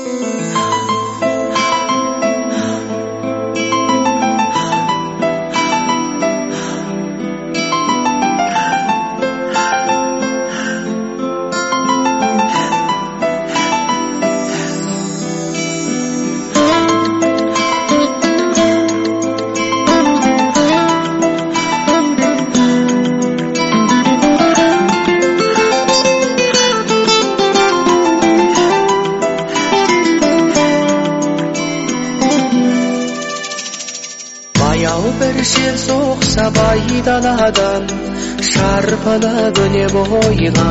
Bir жел соқса байдаладан шарпылып өне бойға,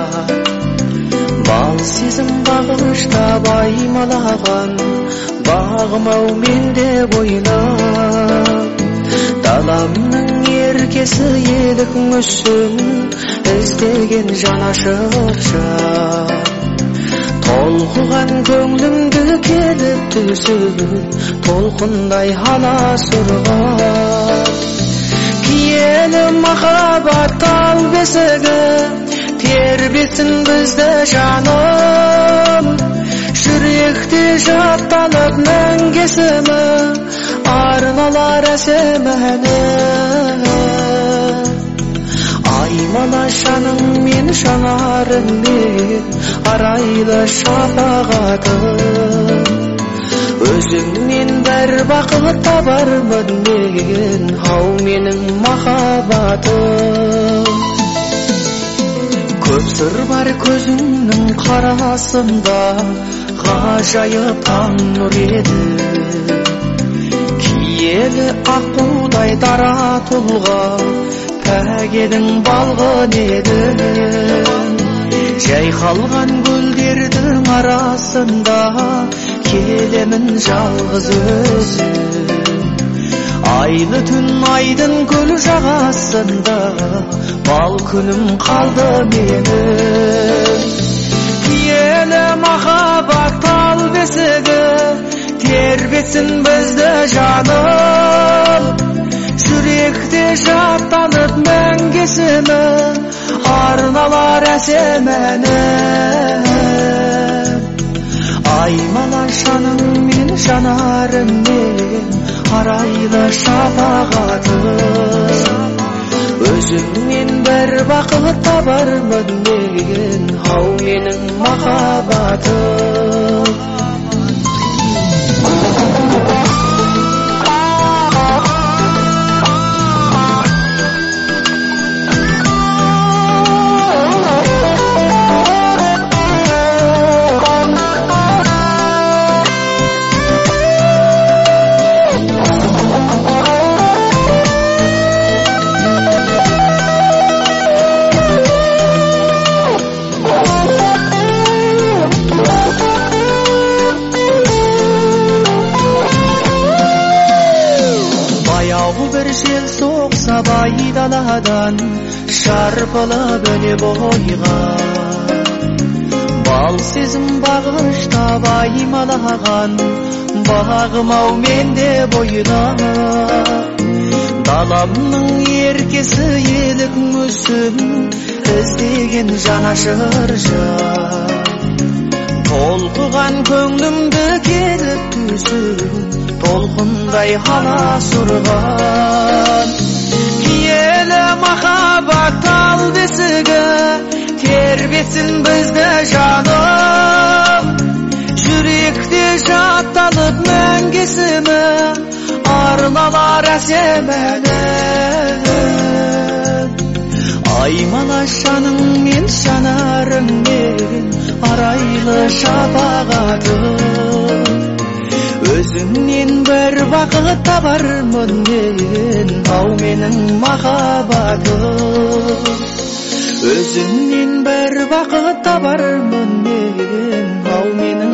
бал сезім бағыштап аймалаған бағым-ау менде бойына. Даламның еркесі едік мүсін іздеген жанашырша, толқыған көңлімді келіп түсіп толқындай аласұрған. Киелі махаббат тал бесігі тербетсін бізді жаным, жүректе жатталып мәңгесімі арналар әсем әні. Аймала жаның мен жанарыңмен арайлы шапағатым, өзіңнен бір бақыт табармын мен, ау менің махаббатым. Көп сыр бар көзіңнің қарасында, ғажайып таң нұр еді. Киелі аққудай дара тұлға, пәк едің балғын еді. Жайқалған гүлдердің арасында келемін жалғыз өзім. Айлы түн айдын көл жағасында бал күнім қалды менің. Киелі махаббат тал бесігі тербетсін бізді жаным, жүректе жаттанып мәңгесімі арналар әсем әні. Аймала жаның мен жанарыңмен арайлы шапағатым, өзіңнен бір бақыт табармын мен, ау менің махаббатым. Bir жел соқса байдаладан шарпылып өне бойға, бал сезім бағыштап аймалаған бағым-ау менде бойына. Даламның еркесі едік мүсін іздеген жанашырша, толқыған көңлімді келіп түсіп толқындай аласұрған. Киелі махаббат тал бесігі тербетсін бізді жаным, жүректе жатталып мәңгесімі арналар әсем әні. Аймала жаның мен жанарыңмен арайлы шапағатым, өзіңнен бір бақыт табармын мен, ау менің махаббатым. Өзіңнен бір бақыт табармын мен, ау менің